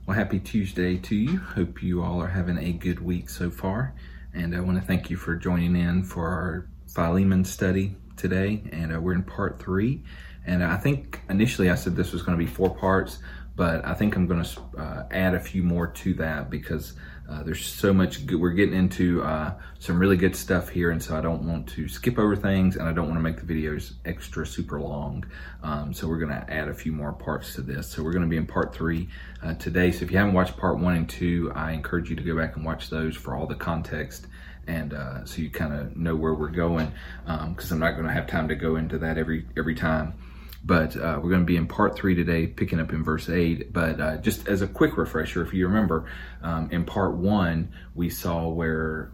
Well, happy Tuesday to you. Hope you all are having a good week so far. And I want to thank you for joining in for our Philemon study today. And we're in part 3. And I think initially I said this was going to be 4 parts, but I think I'm going to add a few more to that because there's so much good. We're getting into some really good stuff here, and so I don't want to skip over things, and I don't want to make the videos extra super long. So we're going to add a few more parts to this. So we're going to be in part 3 today. So if you haven't watched part 1 and 2, I encourage you to go back and watch those for all the context, and so you kind of know where we're going, because I'm not going to have time to go into that every time. But we're going to be in part 3 today, picking up in verse 8. But just as a quick refresher, if you remember, in part 1, we saw where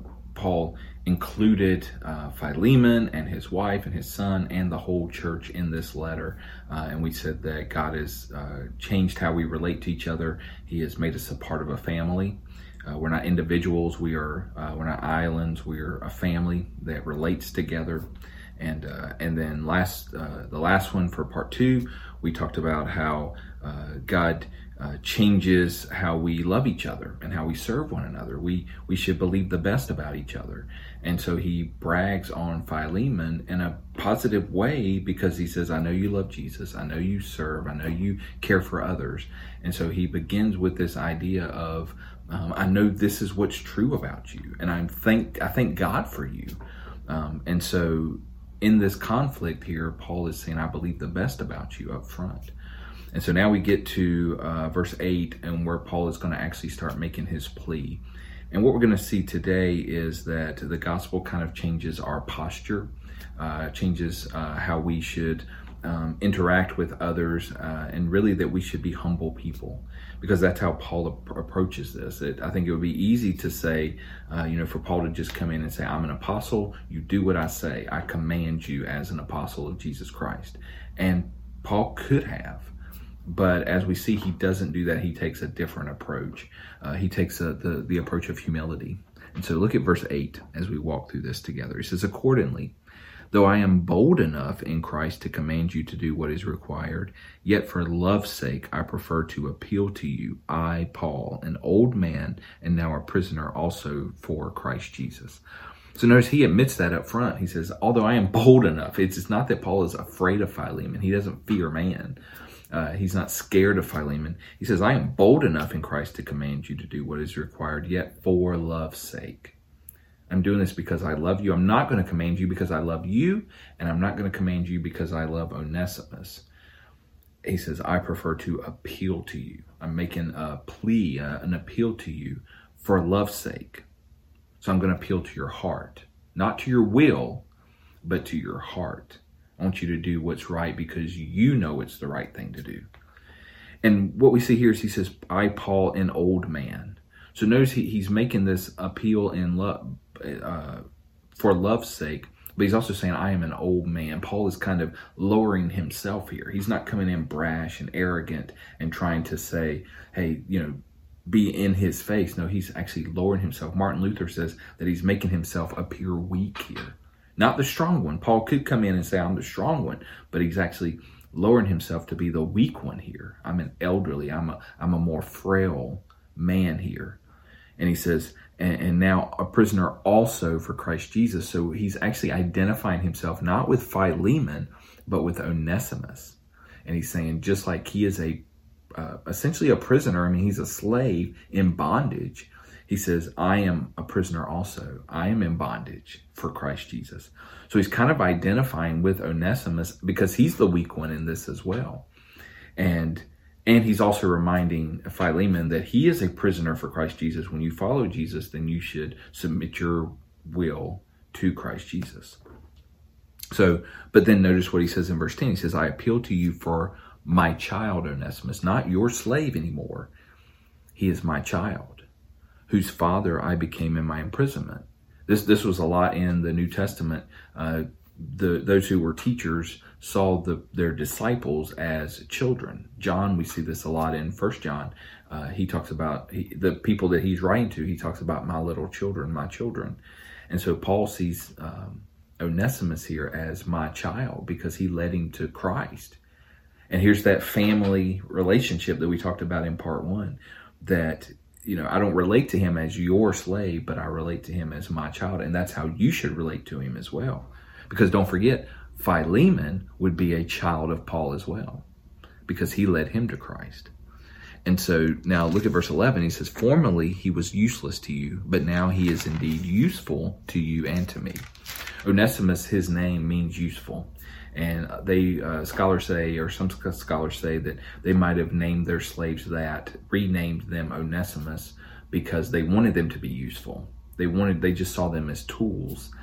Paul included Philemon and his wife and his son and the whole church in this letter. And we said that God has changed how we relate to each other. He has made us a part of a family. We're not individuals. We're not islands. We're a family that relates together. And then the last one for part 2, we talked about how God changes how we love each other and how we serve one another. We should believe the best about each other. And so he brags on Philemon in a positive way because he says, I know you love Jesus. I know you serve. I know you care for others. And so he begins with this idea of, I know this is what's true about you. And I thank God for you. And so in this conflict here, Paul is saying, I believe the best about you up front. And so now we get to verse 8, and where Paul is going to actually start making his plea. And what we're going to see today is that the gospel kind of changes our posture, changes how we should interact with others, and really that we should be humble people, because that's how Paul approaches this. I think it would be easy to say, for Paul to just come in and say, I'm an apostle, you do what I say, I command you as an apostle of Jesus Christ. And Paul could have, but as we see, he doesn't do that. He takes a different approach. He takes the approach of humility. And so look at verse 8 as we walk through this together. He says, accordingly, though I am bold enough in Christ to command you to do what is required, yet for love's sake I prefer to appeal to you, I, Paul, an old man and now a prisoner also for Christ Jesus. So notice he admits that up front. He says, although I am bold enough, it's not that Paul is afraid of Philemon. He doesn't fear man. He's not scared of Philemon. He says, I am bold enough in Christ to command you to do what is required, yet for love's sake. I'm doing this because I love you. I'm not going to command you because I love you, and I'm not going to command you because I love Onesimus. He says, I prefer to appeal to you. I'm making a plea, an appeal to you for love's sake. So I'm going to appeal to your heart, not to your will, but to your heart. I want you to do what's right because you know it's the right thing to do. And what we see here is he says, I, Paul, an old man. So notice he's making this appeal in love, for love's sake, but he's also saying, I am an old man. Paul is kind of lowering himself here. He's not coming in brash and arrogant and trying to say, hey, be in his face. No, he's actually lowering himself. Martin Luther says that he's making himself appear weak here. Not the strong one. Paul could come in and say, I'm the strong one, but he's actually lowering himself to be the weak one here. I'm an elderly, I'm a more frail man here. And he says, and now a prisoner also for Christ Jesus. So he's actually identifying himself not with Philemon, but with Onesimus. And he's saying, just like he is essentially a prisoner, I mean, he's a slave in bondage. He says, I am a prisoner also. I am in bondage for Christ Jesus. So he's kind of identifying with Onesimus because he's the weak one in this as well. And he's also reminding Philemon that he is a prisoner for Christ Jesus. When you follow Jesus, then you should submit your will to Christ Jesus. So, but then notice what he says in verse 10. He says, I appeal to you for my child, Onesimus, not your slave anymore. He is my child, whose father I became in my imprisonment. This was a lot in the New Testament. Those who were teachers saw their disciples as children. John, we see this a lot in 1 John. He talks about the people that he's writing to. He talks about my little children, my children. And so Paul sees Onesimus here as my child because he led him to Christ. And here's that family relationship that we talked about in part 1, that, I don't relate to him as your slave, but I relate to him as my child. And that's how you should relate to him as well. Because don't forget, Philemon would be a child of Paul as well, because he led him to Christ. And so now look at verse 11. He says, formerly he was useless to you, but now he is indeed useful to you and to me. Onesimus, his name means useful. And scholars say, or some scholars say, that they might have named their slaves that, renamed them Onesimus, because they wanted them to be useful. They just saw them as tools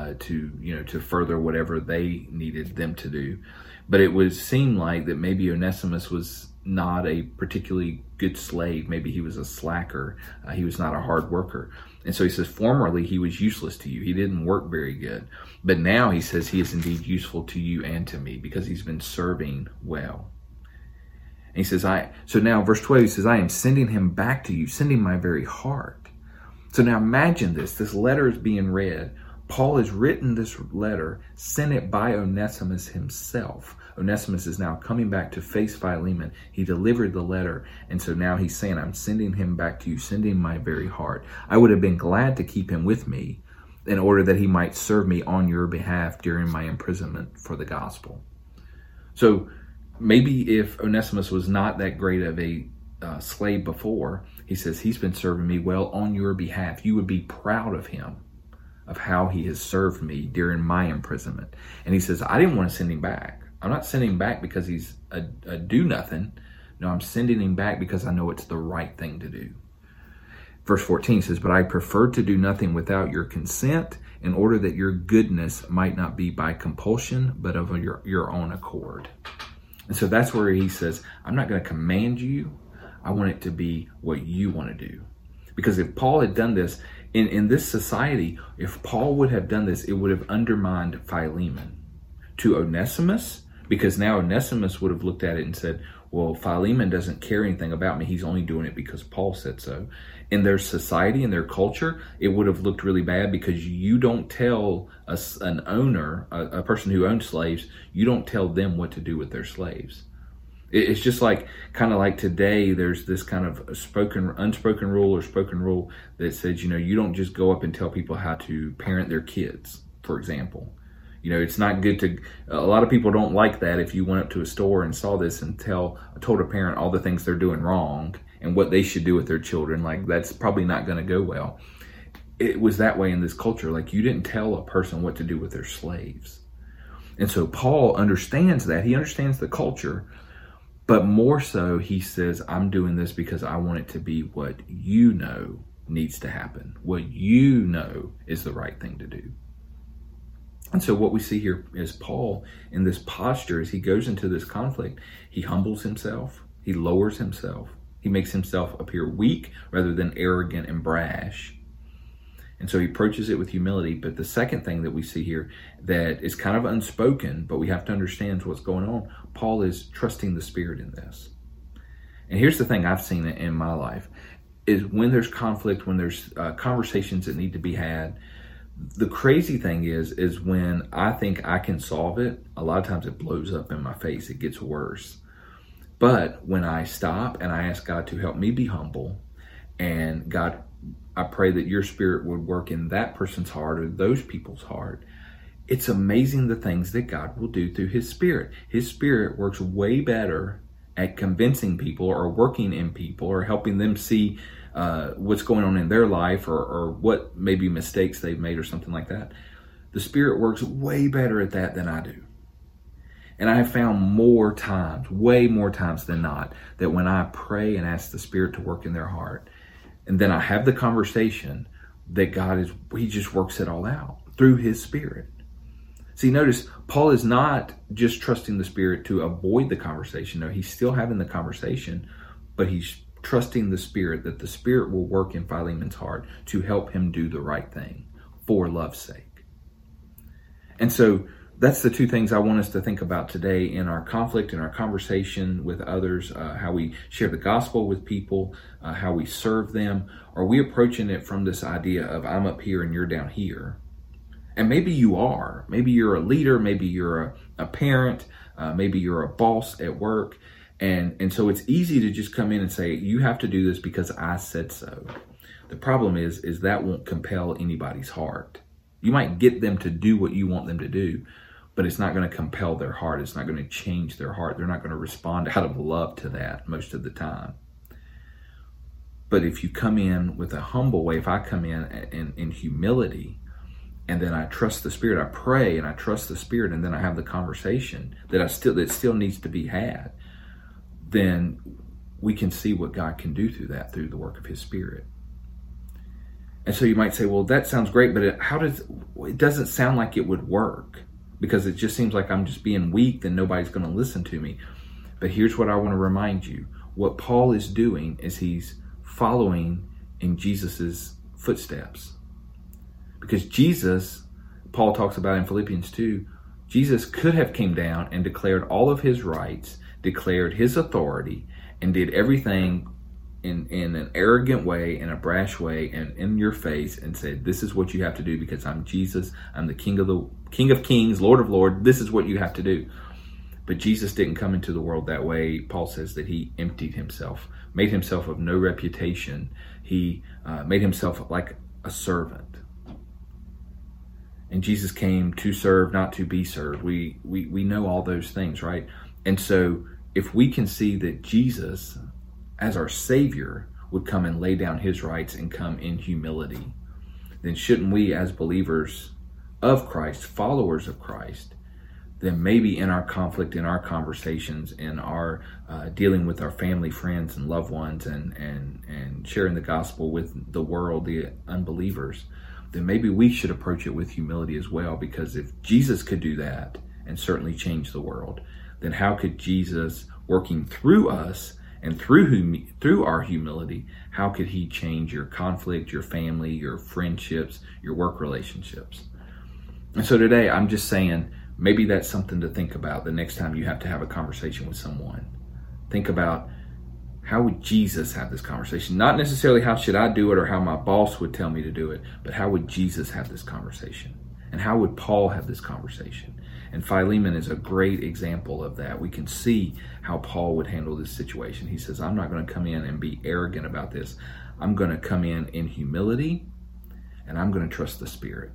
to further whatever they needed them to do. But it would seem like that maybe Onesimus was not a particularly good slave. Maybe he was a slacker. He was not a hard worker. And so he says, formerly he was useless to you. He didn't work very good. But now he says he is indeed useful to you and to me, because he's been serving well. And he says, so now verse 12, he says, I am sending him back to you, sending my very heart. So now imagine this letter is being read. Paul has written this letter, sent it by Onesimus himself. Onesimus is now coming back to face Philemon. He delivered the letter. And so now he's saying, I'm sending him back to you, sending my very heart. I would have been glad to keep him with me in order that he might serve me on your behalf during my imprisonment for the gospel. So maybe if Onesimus was not that great of a slave before, he says, he's been serving me well on your behalf. You would be proud of him, of how he has served me during my imprisonment. And he says, I didn't want to send him back. I'm not sending him back because he's a do-nothing. No, I'm sending him back because I know it's the right thing to do. Verse 14 says, but I preferred to do nothing without your consent, in order that your goodness might not be by compulsion, but of your own accord. And so that's where he says, I'm not going to command you. I want it to be what you want to do. Because if Paul had done this, in this society, if Paul would have done this, it would have undermined Philemon. To Onesimus, because now Onesimus would have looked at it and said, well, Philemon doesn't care anything about me. He's only doing it because Paul said so. In their society, in their culture, it would have looked really bad, because you don't tell an owner, a person who owns slaves, you don't tell them what to do with their slaves. It's just kind of like today, there's this kind of unspoken rule or spoken rule that says, you don't just go up and tell people how to parent their kids, for example. It's not good a lot of people don't like that if you went up to a store and saw this and told a parent all the things they're doing wrong and what they should do with their children. That's probably not going to go well. It was that way in this culture. You didn't tell a person what to do with their slaves. And so Paul understands that. He understands the culture. But more so, he says, I'm doing this because I want it to be what you know needs to happen, what you know is the right thing to do. And so what we see here is Paul in this posture as he goes into this conflict. He humbles himself. He lowers himself. He makes himself appear weak rather than arrogant and brash. And so he approaches it with humility. But the second thing that we see here that is kind of unspoken, but we have to understand what's going on, Paul is trusting the Spirit in this. And here's the thing I've seen in my life, is when there's conflict, when there's conversations that need to be had, the crazy thing is when I think I can solve it, a lot of times it blows up in my face. It gets worse. But when I stop and I ask God to help me be humble, and God, I pray that your Spirit would work in that person's heart or those people's heart, it's amazing the things that God will do through His Spirit. His Spirit works way better at convincing people or working in people or helping them see what's going on in their life or what maybe mistakes they've made or something like that. The Spirit works way better at that than I do. And I have found way more times than not, that when I pray and ask the Spirit to work in their heart, and then I have the conversation, that He just works it all out through His Spirit. See, notice, Paul is not just trusting the Spirit to avoid the conversation. No, he's still having the conversation, but he's trusting the Spirit, that the Spirit will work in Philemon's heart to help him do the right thing for love's sake. And so that's the two things I want us to think about today in our conflict, in our conversation with others, how we share the gospel with people, how we serve them. Are we approaching it from this idea of I'm up here and you're down here? And maybe you are. Maybe you're a leader. Maybe you're a parent. Maybe you're a boss at work. And so it's easy to just come in and say, you have to do this because I said so. The problem is that won't compel anybody's heart. You might get them to do what you want them to do, but it's not going to compel their heart. It's not going to change their heart. They're not going to respond out of love to that most of the time. But if you come in with a humble way, if I come in humility, and then I trust the Spirit, I pray and I trust the Spirit, and then I have the conversation that still needs to be had, then we can see what God can do through the work of His Spirit. And so you might say, well, that sounds great, but it doesn't sound like it would work, because it just seems like I'm just being weak, then nobody's going to listen to me. But here's what I want to remind you. What Paul is doing is he's following in Jesus's footsteps. Because Jesus, Paul talks about in Philippians 2, Jesus could have came down and declared all of his rights, declared his authority, and did everything in an arrogant way, in a brash way, and in your face, and said, this is what you have to do because I'm Jesus, I'm the King of Kings, Lord of Lords, this is what you have to do. But Jesus didn't come into the world that way. Paul says that he emptied himself, made himself of no reputation. He made himself like a servant. And Jesus came to serve, not to be served. We know all those things, right? And so if we can see that Jesus, as our Savior, would come and lay down his rights and come in humility, then shouldn't we, as believers of Christ, followers of Christ, then maybe in our conflict, in our conversations, in our dealing with our family, friends, and loved ones, and sharing the gospel with the world, the unbelievers, then maybe we should approach it with humility as well. Because if Jesus could do that and certainly change the world, then how could Jesus, working through us and through our humility, how could he change your conflict, your family, your friendships, your work relationships? And so today I'm just saying, maybe that's something to think about the next time you have to have a conversation with someone. Think about, how would Jesus have this conversation? Not necessarily how should I do it or how my boss would tell me to do it, but how would Jesus have this conversation? And how would Paul have this conversation? And Philemon is a great example of that. We can see how Paul would handle this situation. He says, I'm not going to come in and be arrogant about this. I'm going to come in humility, and I'm going to trust the Spirit.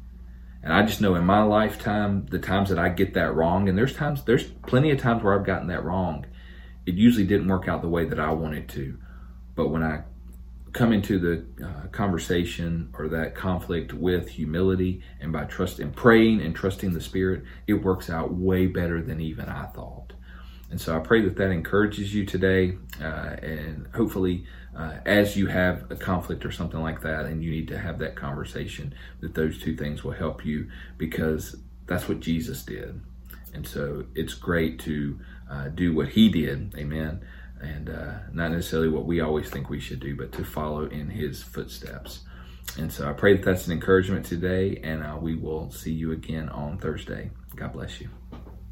And I just know in my lifetime, the times that I get that wrong, and there's plenty of times where I've gotten that wrong, it usually didn't work out the way that I wanted to. But when I come into the conversation or that conflict with humility and by trusting, praying and trusting the Spirit, it works out way better than even I thought. And so I pray that encourages you today. And hopefully as you have a conflict or something like that and you need to have that conversation, that those two things will help you, because that's what Jesus did. And so it's great to do what he did, amen, and not necessarily what we always think we should do, but to follow in his footsteps. And so I pray that that's an encouragement today, and we will see you again on Thursday. God bless you.